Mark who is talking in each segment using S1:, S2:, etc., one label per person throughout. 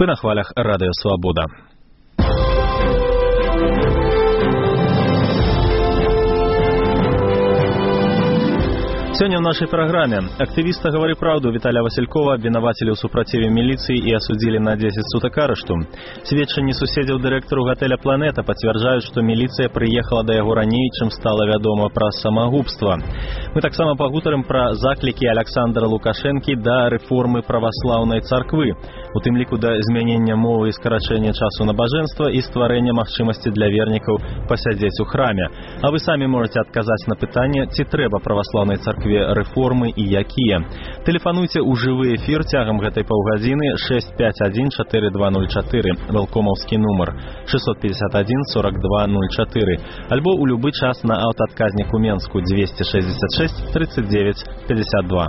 S1: Вы на хвалях Радио Свобода. Сегодня в нашей программе активиста «Говори правду» Виталия Василькова обвинуватили у супротиве милиции и осудили на 10 суток арешту. Сведчанні суседзяў дырэктару готэля «Планета» подтверждают, что милиция приехала до яго раней, чем стало вядома про самогубство. Мы таксама пагутарым про заклики Александра Лукашенки до реформы православной церкви, у тым ліку до змянення мовы и скорочения часу набажэнства и стварэння магчымасці для вернікаў пасядзець у храме. А вы сами можете отказать на пытанне, ці трэба православной церкви реформы и якія. Тэлефануйце ў жывы эфир цягам гэтай паўгадзіны 651-4204, велкомаўскі нумар 651-4204, альбо ў любы час на аўтаадказніку Менску 266 39 52.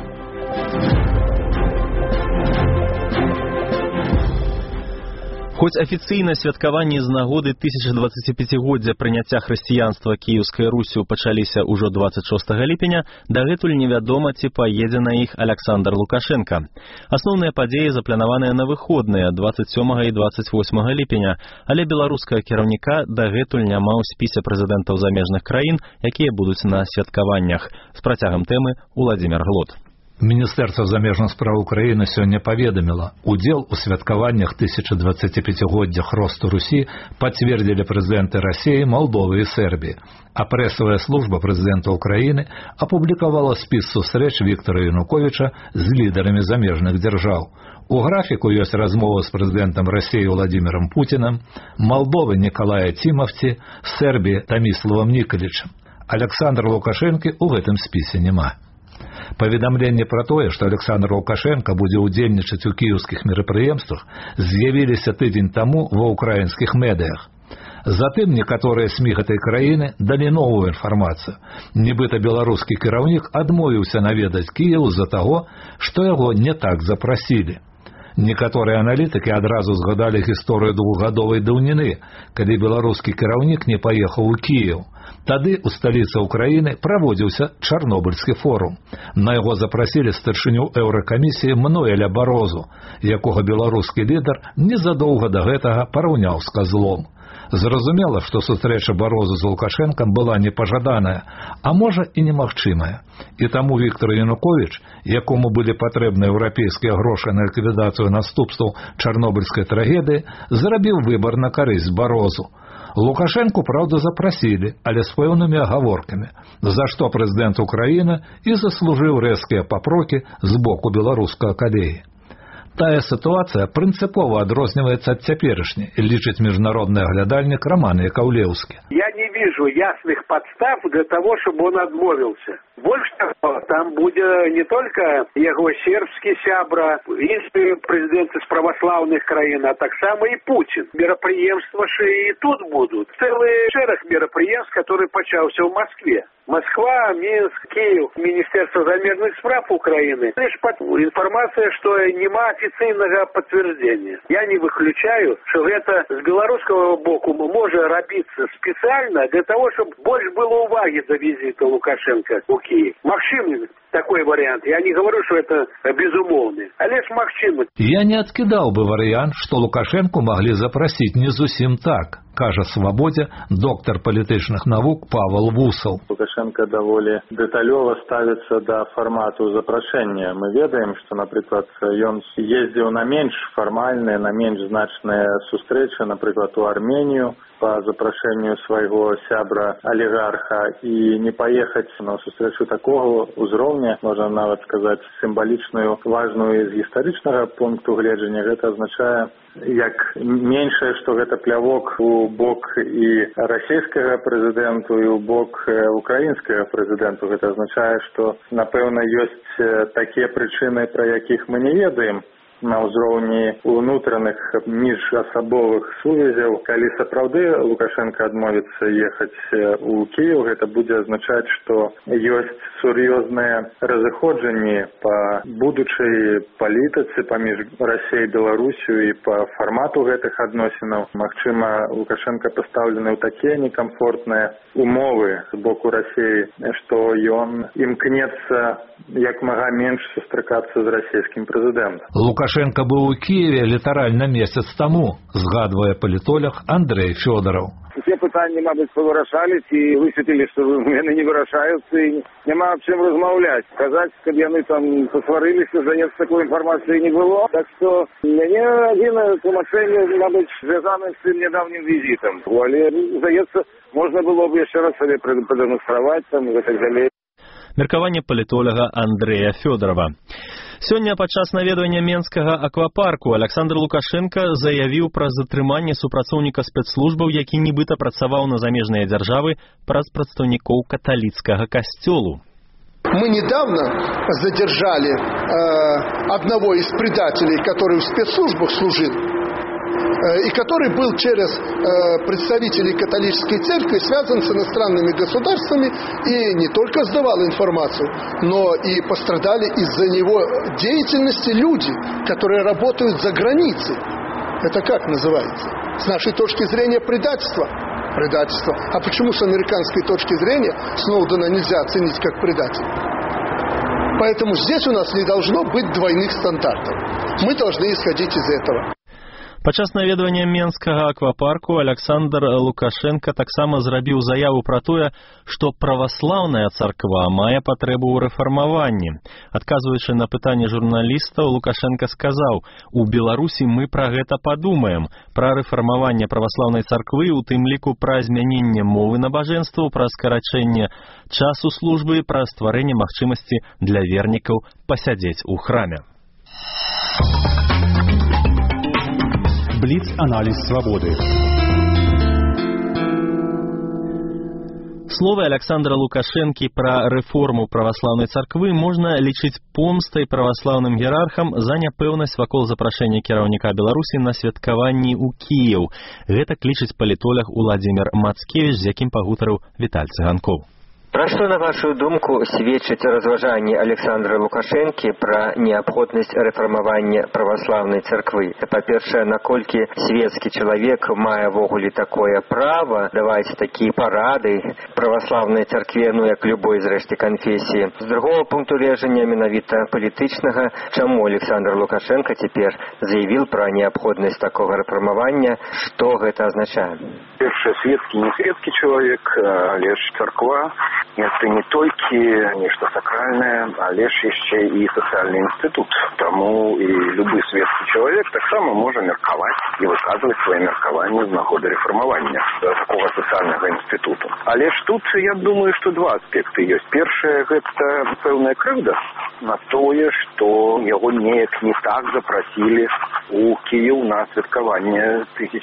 S1: Хоць афіцыйна святкаванні з нагоды 1025-годдзя прыняцця хрысціянства Кіеўскай Руссю пачаліся ўжо 26 ліпеня, дагэтуль невядома, ці паедзе на іх Александр Лукашенко. Асноўныя падзеі запланаваныя на выходныя 27 і 28 ліпеня, але беларускага кіраўніка дагэтуль няма ў спісе прэзідэнтаў замежных краін, якія будуць на святкаваннях. З працягам тэмы Уладзімир Глот.
S2: Міністэрства замежных спраў Украіны сёння паведаміла, удзел у святкаваннях 1025-годдзя росту Русі пацвердзілі прэзідэнты Расіі, Малдовы і Сербіі, а прэсавая служба прэзідэнта Украіны апублікавала спіс сустрэч Віктора Януковіча з лідарамі замежных дзяржаў. У графіку ёсць размова з прэзідэнтам Расіі Владимиром Путиным, Малдовы Николая Тимовці, Сербіі Томіславам Нікалічам. Александра Лукашэнкі ў гэтым спісе няма. Паведамленне пра тое, што Александр Лукашенко будзе ўдзельнічаць у кіеўскіх мерапрыемствах, з'явіліся тыдзень таму ва ўкраінскіх медыях. Затым некаторыя СМІ гэтай краіны далі новую інфармацыю. Нібыта беларускі кіраўнік адмовіўся наведаць Кіеў з-за таго, што яго не так запрасілі. Некаторыя аналітыкі адразу згадалі гісторыю двухгадовай даўніны, калі беларускі кіраўнік не паехаў у Кіеў. Тады у сталіцы Украіны праводзіўся Чарнобыльскі форум. На яго запрасілі старшыню Еўракамісіі Мануэля Барозу, якога беларускі лідар незадоўга да гэтага параўняў з казлом. Зразумела, што сустрэча Барозу з Лукашэнкам была непажаданая, а можа і немагчымая. І таму Віктор Януковіч, якому былі патрэбныя еўрапейскія грошы на ліквідацыю наступстваў Чарнобыльскай трагедыі, зрабіў выбар на карысць Барозу. Лукашенку, правда, запрасілі, але з пэўнымі агаворкамі, за што прэзідэнт Украіны і заслужыў рэзкія папрокі з боку беларускага калегі. Тая сітуацыя прынцыпова адрозніваецца ад цяперашняй, лічыць міжнародны аглядальнік Роман Яковлеўскі.
S3: Я не вижу ясных подстав для того, чтобы он отмовился. Больше того, там будет не только его сербский сябра, іншыя президенты с православных краін, а так само и Путин. Мероприемства и тут будут. Целый шерах мероприемств, который почался в Москве. Москва, Минск, Киев, Министерство замежных справ Украины. Лишь информация, что нема официального подтверждения. Я не выключаю, что это с белорусского боку может робиться специально для того, чтобы больше было уваги до визита Лукашенко у Киев. Магчымы такой вариант. Я не говорю, что это безумовный, а лишь магчымы.
S2: Я не откидал бы вариант, что Лукашенко могли запросить не зусім так, кажа Свободе доктор палітычных навук Павел Вусал.
S4: Лукашенко даволі дэталёва ставіцца да фармату запрашэння. Мы ведаем, што, напрыклад, ён ездзіў на менш фармальныя, на менш значныя сустрэчы, напрыклад, у Арменію по запрашэнню свайго сябра алігарха, і не паехаць на сустрэчу такого узроўня, можна нават сказаць, сімвалічную, важную з гістарычнага пункту гледжання. Гэта азначае, як меншае, што гэта плявок у бок і расійскага прэзідэнту, і у бок украінскага прэзідэнту. Гэта азначае, што, напэўна, ёсць такія прычыны, пра якіх мы не ведаем на ўзроўні ўнутраных міжасабовых сувязяў. Калі сапраўды Лукашенко адмовіцца ехаць у Кіеў, гэта будзе азначаць, што ёсць сур'ёзныя разыходжанні па будучай палітыцы паміж Расіяй і Беларусю і па фармату гэтых адносінаў. Магчыма, Лукашенко пастаўлены ў такія некамфортныя умовы з боку Расіі, што ён імкнецца як мага менш сустракацца з расійскім прэзідэнтам.
S2: Лукашенко быў у Киеве літаральна месяц таму, згадвае палітолог Андрей Фёдоров.
S5: Все пытанні, мабуть, повырашались і высветлілі, што яны не вырашаюцца і няма аб чым размаўляць. Казаць, каб яны там посварыліся, здаецца, такой інфармацыі не было. Так што мяне адзінае тлумачэнне, мабуть, звязана з тым нядаўнім візітам. Але, здаецца, можна было б яшчэ раз сабе прадэманстраваць там і так далей.
S1: Меркаванне палітолага Андрэя Фёдорова. Сёння падчас наведвання Менскага аквапарку Александр Лукашенко заявіў пра затрыманне супрацоўніка спецслужбаў, які нібыта працаваў на замежныя дзяржавы праз прадстаўнікоў каталіцкага касцёлу.
S6: Мы недавно задержали одного из предателей, который в спецслужбах служил, и который был через представителей католической церкви связан с иностранными государствами и не только сдавал информацию, но и пострадали из-за него деятельности люди, которые работают за границей. Это как называется? С нашей точки зрения предательство. Предательство. А почему с американской точки зрения Сноудена нельзя оценить как предателя? Поэтому здесь у нас не должно быть двойных стандартов. Мы должны исходить из этого.
S1: Падчас наведвання Менскага аквапарку Александр Лукашенко таксама зрабіў заяву пра тое, што праваслаўная царква мае патрэбу ў рэфармаванні. Адказваючы на пытанне журналістаў, Лукашенко сказаў: «У Беларусі мы пра гэта падумаем. Пра рэфармаванне праваслаўнай царквы, у тым ліку пра змяненне мовы набажэнстваў, пра скарачэнне часу службы, пра стварэнне магчымасці для вернікаў пасядзець у храме».
S7: Бліц-аналіз свабоды.
S1: Словы Александра Лукашэнкі пра рэформу праваслаўнай царквы можна лічыць помстай праваслаўным іерархам за няпэўнасць вакол запрашэння кіраўніка Беларусі на святкаванні ў Кіеў. Гэта лічыць палітолог Уладзімір Мацкевіч, з якім пагутарыў Віталь Цыганкоў.
S8: Пра што, на вашу думку, сведчыць разважанні Александра Лукашэнкі пра неабходнасць рэфармавання праваслаўнай царквы? Па-першае, наколькі светскі чалавек мае ввогуле такое права даваць такія парады праваслаўнай царкве, ну як любой зрэшты канфесіі. З другого пункту гледжання, менавіта палітычнага, чаму Александр Лукашенко цяпер заявіў пра неабходнасць такога рэфармавання, што гэта азначае?
S9: Першае, светскі, не светскі чалавек, але ж царква это не толькі нешта сакральнае, але ж яшчэ і сацыяльны інстытут. Таму і любы светскі чалавек таксама можа меркаваць і выказваць свае меркаванні з нагоды рэфармавання такога сацыяльнага інстытуту. Але ж тут, я думаю, што два аспекты ёсць. Першае, гэта пэўная крыўда на тое, што яго неяк не так запрасілі у Кіеў на святкаванне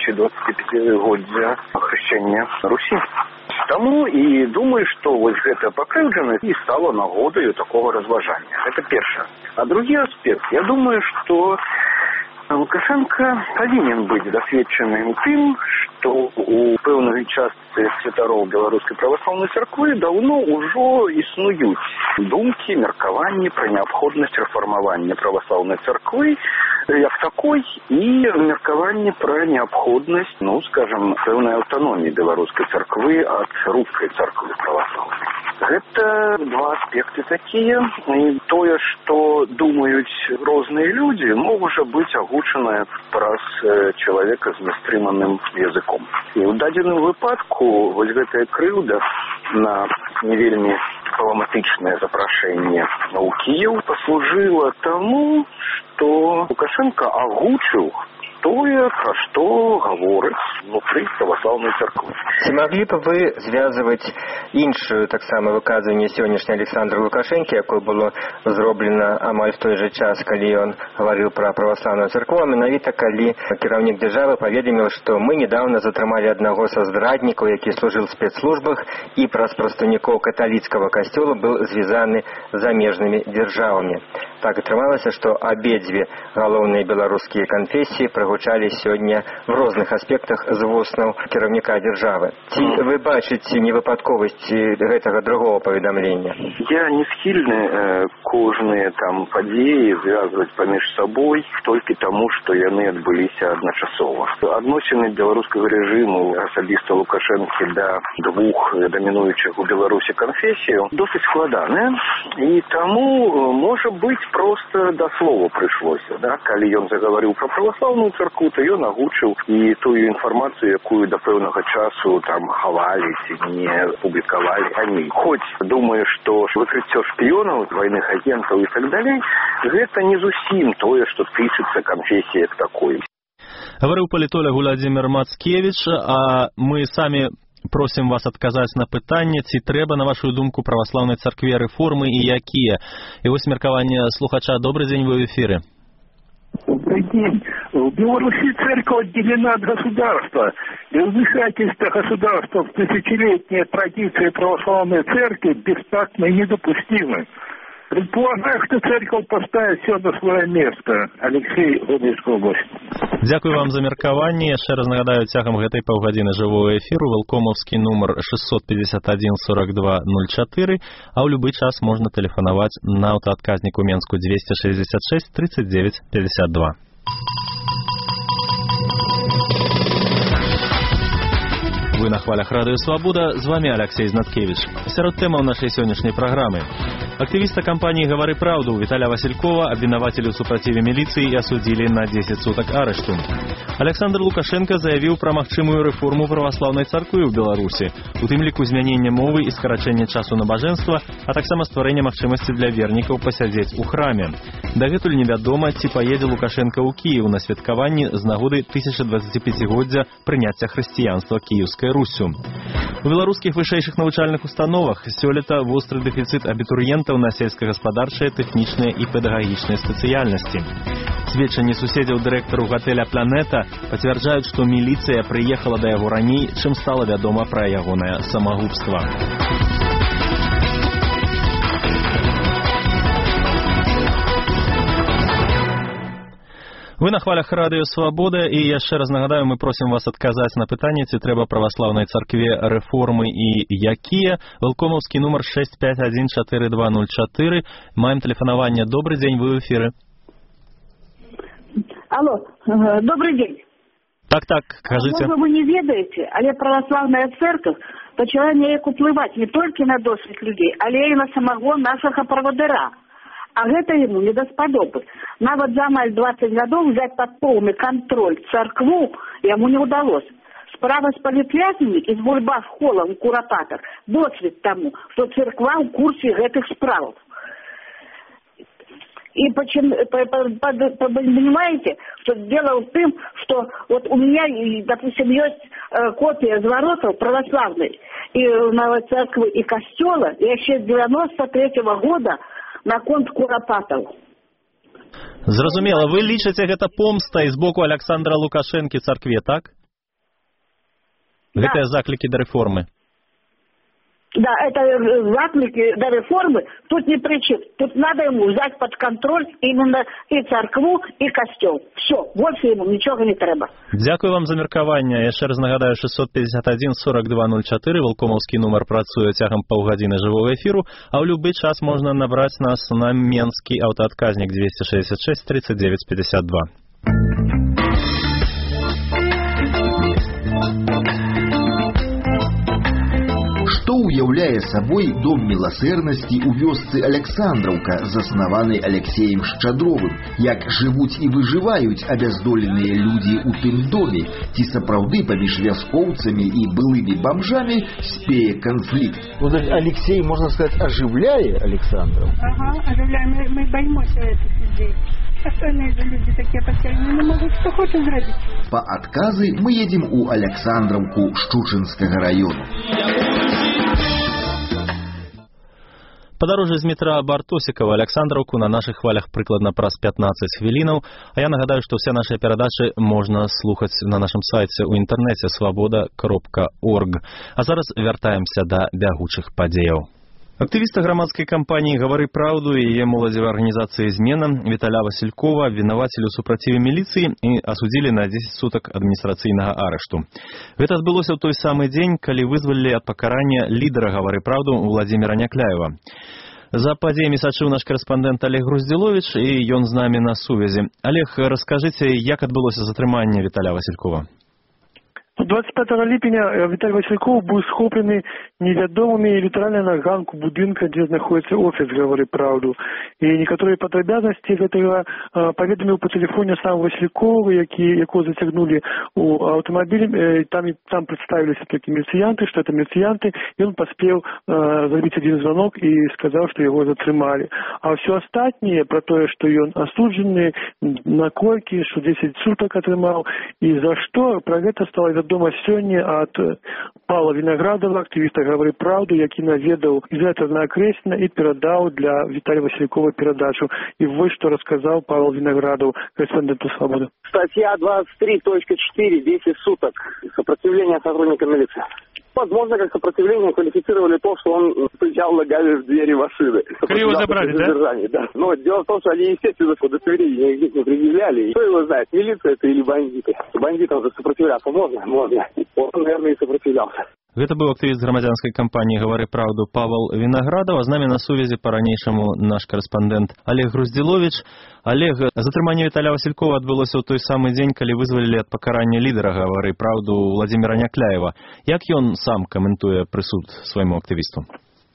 S9: 1025-годдзя хрышчэння Русі. Таму і думаю, што вось гэта пакрыўджанасць і стала нагодаю такога разважання. Гэта першае. А другі аспект, я думаю, што Лукашенко павінен быць дасведчаным тым, што у пэўнай частцы святароў беларускай праваслаўнай царквы даўно ўжо існуюць думкі, меркаванні пра неабходнасць рэфармавання праваслаўнай царквы як такой і меркаванне пра неабходнасць, ну, скажам, пэўнай аўтаноміі беларускай царквы ад рускай царквы праваслаўнай. Гэта два аспекты такія, і тое, што думаюць розныя людзі, можа быць агучанае праз чалавека з нястрыманым языком. І ў дадзеным выпадку вось гэтая крыўда на не вельмі дыпламатычнае запрашэнне ў Кіеў паслужыла таму, што Лукашенко агучыў тое, пра што гаворыць внутры праваслаўнай царквы.
S8: Ці маглі б вы звязваць іншую таксама выказванне сённяшняй Александра Лукашэнкі, якое было зроблена амаль в той жа час, калі ён гаварыў пра праваслаўную царкву, а менавіта калі кіраўнік дзяржавы паведаміў, што мы недавно затрымалі аднаго са здраднікаў, які служыў у спецслужбах і праз прадстаўнікоў каталіцкага касцёла быў звязаны з замежнымі дзяржавамі. Так атрымалася, што абедзве галоўныя беларускія канфесіі прыгодзілі прагучалі сёння в розных аспектах з вуснаў кіраўніка дзяржавы. Ці вы бачыце невыпадковасць гэтага другого паведамлення?
S9: Я не схільны кожныя там падзеі звязваць паміж сабой толькі таму, што яны адбыліся адначасова. Адносіны беларускага рэжыму асабіста Лукашэнкі да двух дамінуючых у Беларусі канфесіяў досыць складаныя, і таму, можа быць, проста да слова прыйшлося. Да? Калі ён загаварыў пра праваслаўную царкву, то ён агучыў і тую інфармацыю, якую да пэўнага часу там хавалі ці не публікавалі раней. Хоць думаю, што выкрыццё шпіёнаў, двайных агентаў і так далей, гэта не зусім тое, што тычыцца канфесіі як такой.
S1: Гаварыў палітолог Владзімір Мацкевіч, а мы самі просім вас адказаць на пытанне, ці трэба, на вашу думку, праваслаўнай царкве рэформы і якія. І вось меркаванне слухача. Добрый день, вы в эфире.
S7: Добрый день. В Беларуси церковь отделена от государства. И вмешательство государства в тысячелетние традиции православной церкви бестактно и недопустимы. Предполагаю, что церковь поставит все на свое место. Алексей, Гомельская область.
S1: Дзякую вам за меркаванне. Яшчэ раз нагадаю, цягам гэтай паўгадзіны жывого эфіру вэлкомаўскі нумар 651 42 04, а ў любы час можна тэлефанаваць на аўтаадказнік у Менску 266 39 52. Вы на хвалях Радыё Свабода, з вами Алексей Знаткевич. Сярод тэмаў нашай сённяшняй праграмы. Актывіста кампаніі «Гавары праўду» Віталя Василькова абвінавацілі ў супраціве міліцыі і асудзілі на 10 сутак арышту. Александр Лукашенко заявіў пра магчымую рэформу праваслаўнай царквы ў Беларусі, у тым ліку змяненне мовы і скарачэнне часу набажэнства, а таксама стварэнне магчымасці для вернікаў пасядзець у храме. Дагэтуль невядома, ці паедзе Лукашенко ў Кіеў на святкаванні з нагоды 1025-годдзя прыняцця хрысціянства Кіеўскай Руссю. У беларускіх вышэйшых навучальных установах сёлета востры дэфіцыт абітурыентаў на сельскагаспадарчыя, тэхнічныя і педагагічныя спецыяльнасці. Сведчанні суседзяў дырэктару гатэля «Планета» пацвярджаюць, што міліцыя прыехала да яго раней, чым стала вядома пра ягонае самагубства. Вы на хвалях Радыё Свабода, і яшчэ раз нагадаю, мы просім вас адказаць на пытанне, ці трэба праваслаўнай царкве рэформы і якія. Вэлкомаўскі нумар 651 42 04. Маем тэлефанаванне. Добрый день, вы в эфире.
S10: Алло, добрый день.
S1: Так, кажите.
S10: Можа, вы не ведаеце, але праваслаўная церковь пачала неяк уплываць не толькі на досвед людзей, але і на самого нашага правадыра. А гэта ему не даспадобы. Нават за амаль 20 гадоў взять под поўны контроль царкву яму не удалось. Справа з палітвязнямі і з бульбах-холам у Курапатах досвед таму, што церква ў курсе гэтых справ. И понимаете, что дело в том, что вот у меня, допустим, есть копия зворотов православной и на церкви и костела, и еще с 93-го года на конт Курапатов.
S1: Зразумела, вы лічыце гэта помста з боку Александра Лукашэнкі царкве, так? Да. Гэтыя заклікі да рэформы.
S10: Да, это заклики до реформы тут не при чем. Тут надо ему взять под контроль именно и церкву, и костел. Все, больше ему ничего не треба.
S1: Дякую вам за меркаванне. Яшчэ раз нагадаю, 651 42 04, Вэлкомаўскі нумар працуе цягам паўгадзіны жывого эфіру, а ў любы час можна набраць нас на менскі аўтаадказнік 266 39 52.
S11: Што ўяўляе сабой дом міласэрнасці ў вёсцы Александраўка, заснаваны Алексеем Шчадровым? Як жывуць і выжываюць абяздоленыя людзі ў тым доме? Ці сапраўды паміж вяскоўцамі і былымі бомжамі спее конфликт?
S12: Вот Алексей, можно сказать, оживляет Александров.
S13: Ага, оживляем. Мы боимся этих людей. Остальные же люди такие потерянные, не могут что хочет зрабіць.
S11: Па адказы мы едем у Александраўку Шчучынскага району.
S1: Падарожжа з метра Бартосікава Александраўку на нашых хвалях прыкладна праз 15 хвілінаў. А я нагадаю, што ўсе нашыя перадачы можна слухаць на нашым сайце ў інтэрнэце swaboda.org. А зараз вяртаемся да бягучых падзеяў. Актывіста грамадскай кампаніі «Гавары праўду» і яе моладзевай арганізацыі «Змена» Віталя Васількова абвінавацілі ў супраціве міліцыі і асудзілі на 10 сутак адміністрацыйнага арышту. Гэта адбылося ў той самы дзень, калі вызвалілі ад пакарання лідара «Гавары праўду» Владзіміра Някляева. За падзеямі сачыў наш корэспандэнт Олег Груздзіловіч, і ён з намі на сувязі. Олег, раскажыце, як адбылося затрыманне Віталя Васількова?
S14: 25 ліпеня Віталь Васільков быў схоплены невядомымі літаральна на ганку будынка, дзе знаходзіцца офіс «Гавары праўду». І некаторыя падрабязнасці гэтага паведаміў па тэлефоне сам Васільков, якого зацягнулі ў аўтамабіль. Там прадставіліся толькі міліцыянты, што это міліцыянты. Ён паспеў зрабіць адзін званок і сказаў, што яго затрымалі. А ўсё астатняе пра тое, што ён асуджаны, наколькі, што 10 сутак атрымаў і за што, пра гэта стала вядома сёння ад Павла Вінаградова, актывіста «Гавары праўду», які наведаў ізалятар на Акрэсіна і перадаў для Віталя Васількова перадачу. І вось што расказаў Павел Виноградов, корэспонденту «Свободы».
S15: Статья 23.4, 10 суток. Сопротивление сотрудника милиции. Возможно, как сопротивление квалифицировали то, что он стучал ногами в двери машины.
S14: Криво забрали,
S15: да? Но дело в том, что они, естественно, удостоверения никаких не предъявляли. Кто его знает, милиция это или бандиты? Бандитам же сопротивляться можно? Можно. Он, наверное, и сопротивлялся.
S1: Гэта быў актывіст грамадзянскай кампаніі «Гавары праўду» Павел Виноградов, а з намі на сувязі па-ранейшаму наш корэспондент Олег Груздзіловіч. Олег, затрыманне Віталя Васількова адбылося ў той самы дзень, калі вызвалілі ад пакарання лідара «Гавары праўду» Владзіміра Някляева. Як ён сам каментуе прысуд свайму актывісту?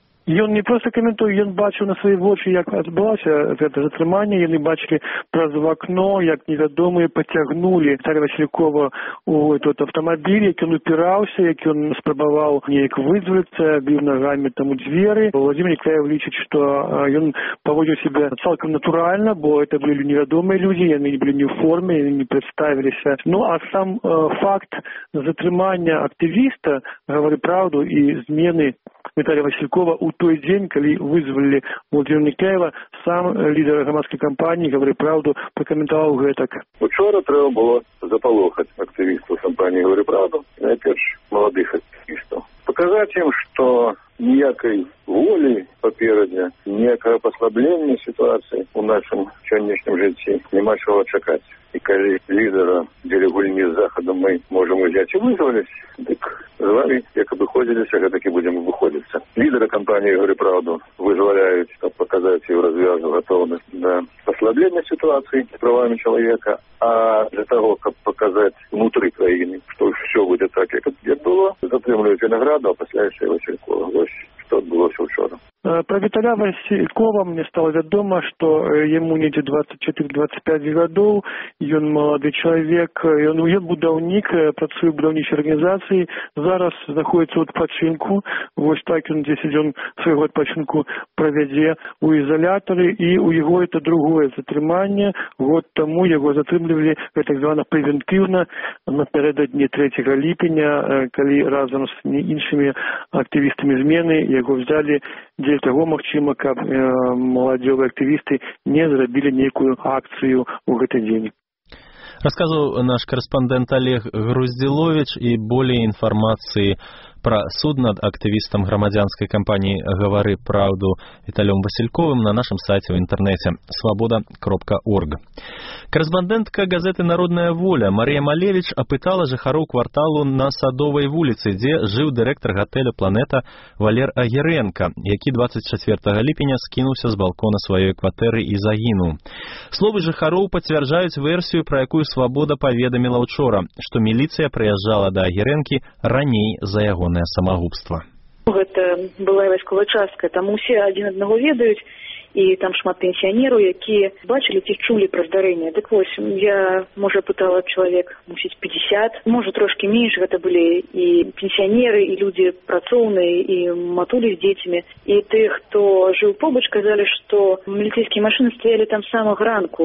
S14: Ён не проста каментуе, ён бачыў на свае вочы, як адбылася гэта затрыманне. Яны бачылі праз вакно, як невядомыя пацягнулі Віталя Васількова ў этот аўтамабіль, як ён упіраўся, як ён спрабаваў неяк вызваліцца, біў нагамі там у дзверы. Владзімір Някляев лічыць, што ён паводзіў сябе цалкам натуральна, бо это былі невядомыя людзі, яны не былі не ў форме, яны не прадставіліся. Ну а сам факт затрымання актывіста «Гавары праўду» і змены Віталя Васількова ў той дзень, калі вызвалілі Владзіміра Някляева, сам лідар грамадскай кампаніі «Гавары праўду» пракаментаваў гэтак.
S16: Учора трэба было запалохаць актывістаў кампаніі «Гавары праўду», найперш маладых актывістаў. Показаць ім, што ніякай волі паперадзе, ніякага паслаблення сітуацыі ў нашым сённяшнім жыцці няма чаго чакаць. І калі лідара дзеля гульні з захадам мы можам узяць і вызваліць, дык з вамі, як абыходзіліся, гэтак і будзем выходзіцца. Лідара кампаніі «Гавары праўду» вызваляюць, каб паказаць іх развязу гатоўнасць да паслаблення сітуацыі з правамі чалавека, а для таго, каб паказаць унутры краіны, што ўсё будзе так, як было, затрымліваюць Виноградова, а пасля яшчэ Васількова. Вось што адбылося ўчора.
S14: Про Віталя Васількова мне стало вядома, што яму недзе 24-25 гадоў, ён малады чалавек, ён будаўнік, працуе ў будаўнічай арганізацыі, зараз знаходзіцца ў адпачынку, вось так ён 10 дзён свайго адпачынку правядзе ў ізалятары, і ў яго это другое затрыманне. Год таму яго затрымлівалі так звана прэвентыўна напярэдадні 3 ліпеня, калі разам з іншымі актывістамі змены яго взяли для того, магчыма, каб маладзёвыя актывісты не зрабілі нейкую акцыю ў гэты дзень.
S1: Расказваў наш корэспондент Олег Груздзіловіч, і болей інфармацыі пра суд над актывістам грамадзянскай кампаніі «Гавары праўду» Віталем Васільковым на нашым сайце ў інтэрнэце svoboda.org. Корэспандэнтка газеты «Народная воля» Марія Малевіч апытала жыхароў кварталу на Садовай вуліцы, дзе жыў дырэктар гатэля «Планета» Валер Агіренка, які 24 ліпеня скінуўся з балкона сваёй кватэры і загінуў. Словы жыхароў пацвярджаюць версію, пра якую «Свабода» паведаміла ўчора, што міліцыя прыязджала да Агірэнкі раней за ягонае самагубства.
S17: Гэта была вайсковая частка, там усе адзін аднаго ведаюць, і там шмат пенсіянераў, якія бачылі ці чулі пра здарэнне. Дык вось, я, можа, пытала чалавек, мусіць, 50, можа, трошкі менш, гэта былі і пенсіянеры, і людзі працоўныя, і матулі з дзецьмі. І тых, хто жыў побач, казалі, што міліцэйскія машыны стаялі там з самага ранку,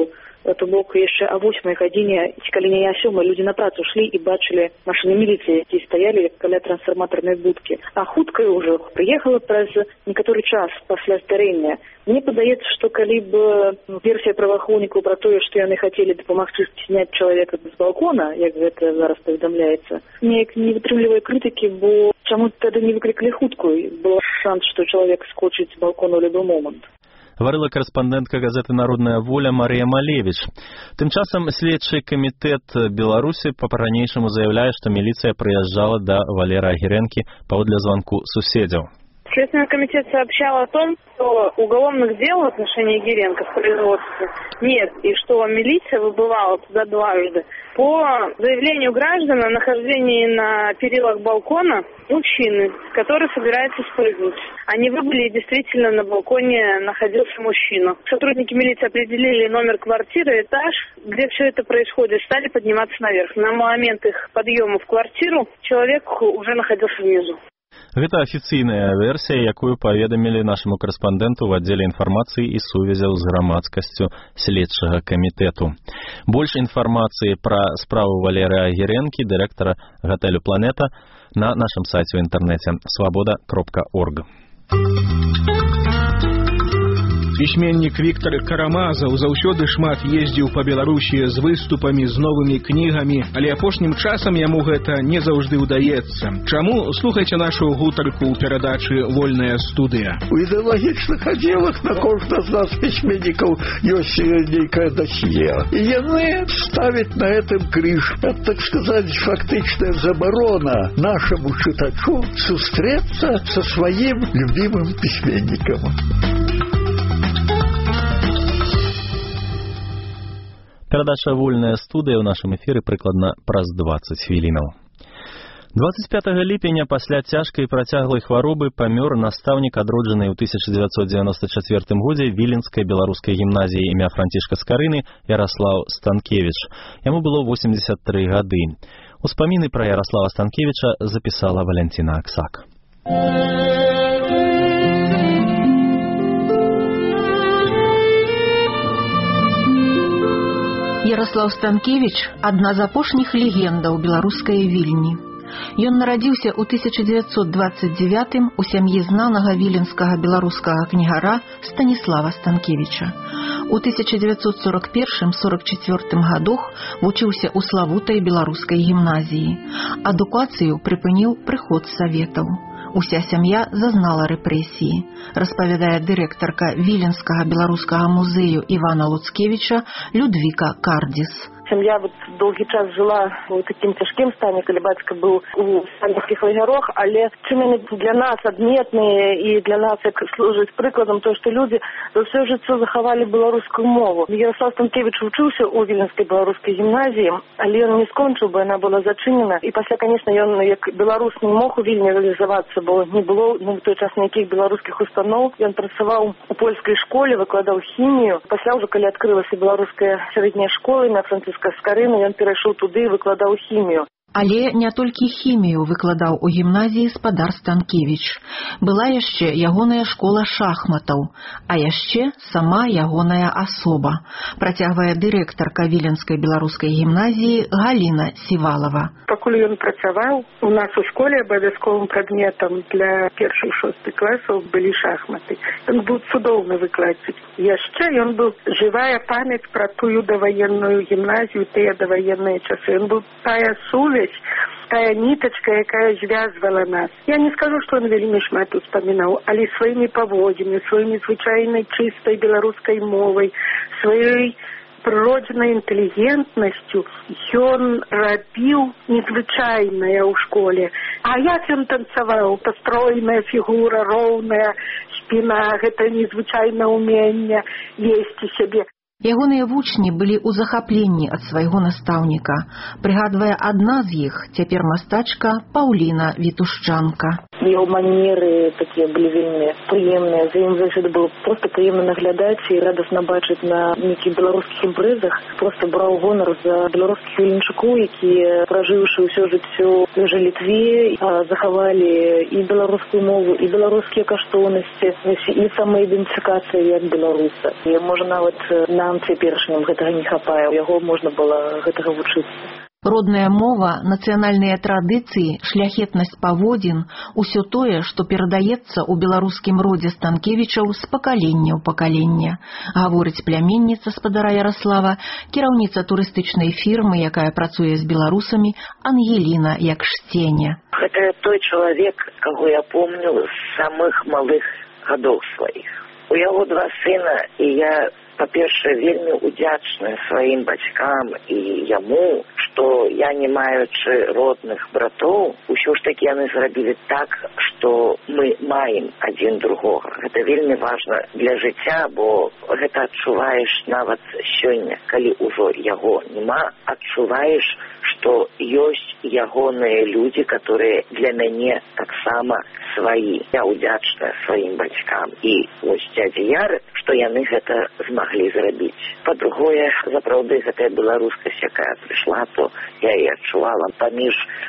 S17: Это бок яшчэ о 8 гадзіне, калі не о 7, людзі на працу шлі і бачылі машыны міліцыі, якія стаялі каля трансфарматарнай будкі. А хуткая ўжо прыехала праз некаторы час пасля здарэння. Мне падаецца, што калі б версія праваахоўнікаў пра тое, што яны хацелі дапамагчы зняць чалавека з балкона, як гэта зараз паведамляецца, неяк не вытрымлівае крытыкі, бо чаму тады не выклікалі хуткую? Был шанс, што чалавек скочыць з балкона ў любы момант.
S1: Гаварыла карэспандэнтка газеты «Народная воля» Марыя Малевіч. Тым часам следчы камітэт Беларусі па-ранейшаму заяўляе, што міліцыя прыязджала да Валеры Агірэнкі паводле званку суседзяў.
S18: Следственный комитет сообщал о том, что уголовных дел в отношении Гиренко в производстве нет, и что милиция выбывала туда дважды. По заявлению граждан о нахождении на перилах балкона мужчины, который собирается спрыгнуть. Они выбыли, и действительно на балконе находился мужчина. Сотрудники милиции определили номер квартиры, этаж, где все это происходит, стали подниматься наверх. На момент их подъема в квартиру человек уже находился внизу.
S1: Гэта афіцыйная версія, якую паведамілі нашаму карэспандэнту ў аддзеле інфармацыі і сувязяў з грамадскасцю следчага камітэту. Больш інфармацыі пра справу Валеры Агірэнкі, дырэктара гатэлю «Планета», на нашым сайце ў інтэрнэце свабода.орг.
S19: Пісьменнік Віктор Карамазаў заўсёды шмат ездзіў па Беларусі з выступамі, з новымі кнігамі, але апошнім часам яму гэта не заўжды ўдаецца. Чаму? Слухайце нашу гутарку ў перадачы «Вольная студыя».
S20: У ідэалагічных аддзелах на кожнага з нас пісьменнікаў ёсць нейкае дасье. І яны ставяць на гэтым крыж. Это, так сказаць, фактычная забарона нашаму чытачу сустрэцца са сваім любімым пісьменнікам.
S1: Перадача «Вольная студыя» ў нашым эфіры прыкладна праз 20 хвілінаў. 25 ліпеня пасля цяжкай працяглай хваробы памёр настаўнік, адроджаны ў 1994 годзе Віленскай беларускай гімназіі імя Францішка Скарыны Яраслаў Станкевіч. Яму было 83 гады. Успаміны пра Яраслава Станкевіча запісала Валянціна Аксак.
S21: Яраслаў Станкевіч – адна з апошніх легендаў беларускай Вільні. Ён нарадзіўся ў 1929 у сям'і знанага віленскага беларускага кнігара Станіслава Станкевіча. У 1941-44 гадах вучыўся ў славутай беларускай гімназіі. Адукацыю прыпыніў прыход саветаў. Уся сям'я зазнала рэпрэсіі, распавядае дырэктарка Віленскага беларускага музею Івана Луцкевіча Людвіка Кардзіс.
S22: Семья долгий час жила в таким тяжким стане, когда батька был у сталинских лагерях, але чим они для нас адметные и для нас як служить прикладом, то, что люди за все життя заховали белорусскую мову. Ярослав Станкевич учился у Віленской белорусской гимназии, але он не скончил, бо она была зачинена. И после, конечно, он як белорус не мог у Вільні реализоваться, бо не было в той час никаких белорусских установ. Он працевал у польской школе, выкладал химию. После уже, когда открылась и белорусская средняя школа на Францискай Скарыны, ён перайшоў туды і выкладаў хімію.
S21: Але не толькі хімію выкладаў у гімназіі спадар Станкевіч. Была яшчэ ягоная школа шахматаў, а яшчэ сама ягоная асоба, працягвае дырэктарка Віленскай беларускай гімназіі Галіна Сівалава.
S13: Пакуль ён працаваў, у нас у школе абавязковым прадметам для першых 6 класаў былі шахматы. Ён быў цудоўны выкладчык. Яшчэ ён быў жывая памяць пра тую даваенную гімназію, тыя даваенныя часы. Ён быў тая сувязь, тая нітачка, якая звязвала нас. Я не скажу, што ён вельмі шмат успамінаў, але сваімі паводзінамі, сваімі звычайнай чыстай беларускай мовай, сваёй прыроднай інтэлігентнасцю ён рабіў незвычайнае ў школе. А як ён танцаваў? Пастройная фігура, роўная спіна, гэта незвычайнае ўменне весці сябе.
S21: Ягоныя вучні былі ў захапленні ад свайго настаўніка, прыгадвае адна з іх, цяпер мастачка Паўліна Вітушчанка.
S22: Его манеры такие были вельми приемные. За ним заўсёды было просто приемно наглядать и радостно бачить на неких белорусских импрезах. Просто брал гонор за белорусских вельмічукоў, якія, прожившие все жыццё у той же Литве, захавали и белорусскую мову, и белорусские каштоўнасці, и самоидентификация як белоруса. И может нават нам цяперашнім гэтага не хапае. Яго можна было гэтага вучыцца.
S21: Родная мова, нацыянальныя традыцыі, шляхетнасць паводзін – усё тое, што перадаецца ў беларускім родзе Станкевічаў з пакалення ў пакаленне, гаворыць пляменніца спадара Ярослава, кіраўніца турыстычнай фірмы, якая працуе з беларусамі, Ангеліна Якштеня.
S3: Гэта той чалавек, каго я помню з самых малых гадоў сваіх. У яго 2 сына, і я, па-першае, вельмі удзячная сваім бацькам і яму, што я, не маючы родных братоў, усё ж такі яны зрабілі так, што мы маем адзін другога. Гэта вельмі важна для жыцця, бо гэта адчуваеш нават сёння, калі ўжо яго няма, адчуваеш, што ёсць ягоныя людзі, которые для мяне таксама сваі. Я удзячная сваім бацькам і вось дзядзі Яры, што яны гэта змаглі зрабіць. Па-другое, запраўды, гэтая беларускасць, якая прыйшла, то я і адчувала паміж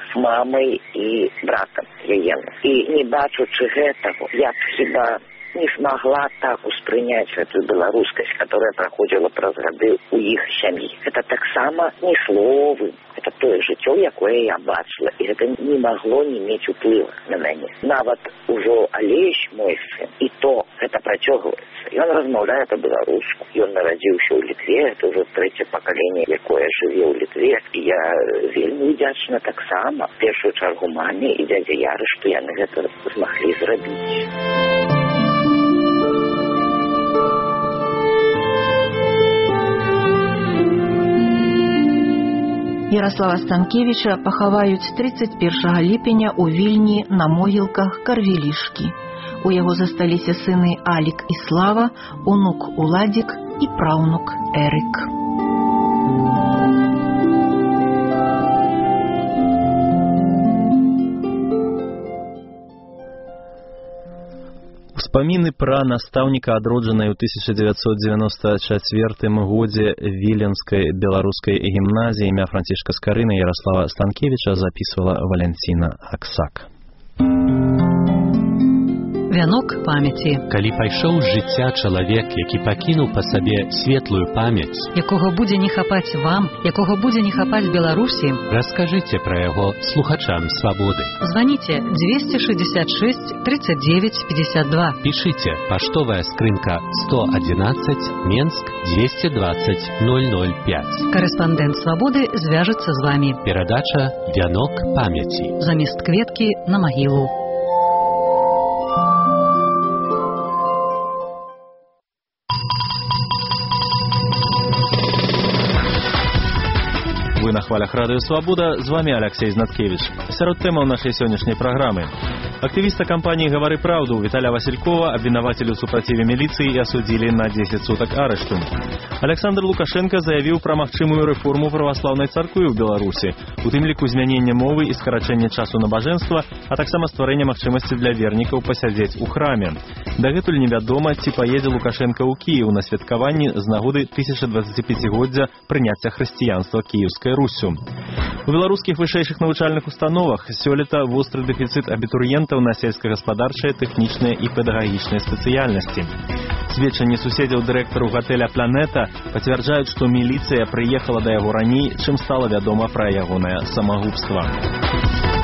S3: мамай і братам яе. І не бачучы гэтага, я б хіба не смогла так успрыняць эту беларускасць, которая праходзіла праз гады ў іх сям'і. Гэта таксама не словы, это тое жыццё, якое я бачыла, і гэта не магло не мець уплыва на мяне. Нават ужо Алесь, мой сын, і то гэта працягваецца. Ён размаўляе па-беларуску, ён нарадзіўся ў Літве, это ўжо 3-е пакаленне, якое жыве ў Літве, і я вельмі удзячна таксама в першую чаргу маме і дзядзе Яры, што яны гэта змаглі зрабіць.
S21: Ярослава Станкевіча пахаваюць 31 ліпеня ў Вільні на могілках Карвелішкі. У яго засталіся сыны Алік і Слава, унук Уладзік і праўнук Эрык.
S1: Успаміны пра настаўніка, адроджанай у 1994 годзе Віленскай беларускай гімназіі імя Францішка Скарыны Ярослава Станкевіча запісвала Валянціна Аксак.
S4: Вянок памяці.
S23: Калі пайшоў з жыцця чалавек, які пакінуў па сабе светлую памяць,
S4: якога будзе не хапаць вам, якога будзе не хапаць Беларусі,
S23: раскажыце пра яго слухачам Свабоды.
S4: Званіце 266 39 52.
S23: Пішыце паштовая скрынка 111, Менск 220 005.
S4: Карэспандэнт Свабоды звяжацца з вамі.
S23: Перадача «Вянок памяці».
S4: Замест кветкі на магілу.
S1: Вы на хвалях радыё «Свабода», з вами Алексей Знаткевич. Сярод тэмаў нашай сённяшняй праграмы. Актывіста кампаніі «Гавары праўду» Віталя Василькова абвінавацілі ў супраціве міліцыі і асудзілі на 10 сутак арышту. Александр Лукашенко заявіў пра магчымую рэформу праваслаўнай царквы ў Беларусі, у тым ліку змяненне мовы і скарачэнне часу набажэнства, а таксама стварэнне магчымасці для вернікаў пасядзець у храме. Дагэтуль невядома, ці паедзе Лукашенко ў Кіеў на святкаванні з нагоды 1025-годдзя прыняцця хрысціянства Кіеўскай Руссю. У беларускіх вышэйшых навучальных установах сёлета востры дэфіцыт абітурыентаў на сельскагаспадарчыя, тэхнічныя і педагагічныя спецыяльнасці. Сведчанні суседзяў дырэктару гатэля «Планета» пацвярджаюць, што міліцыя прыехала да яго раней, чым стала вядома пра ягонае самагубства.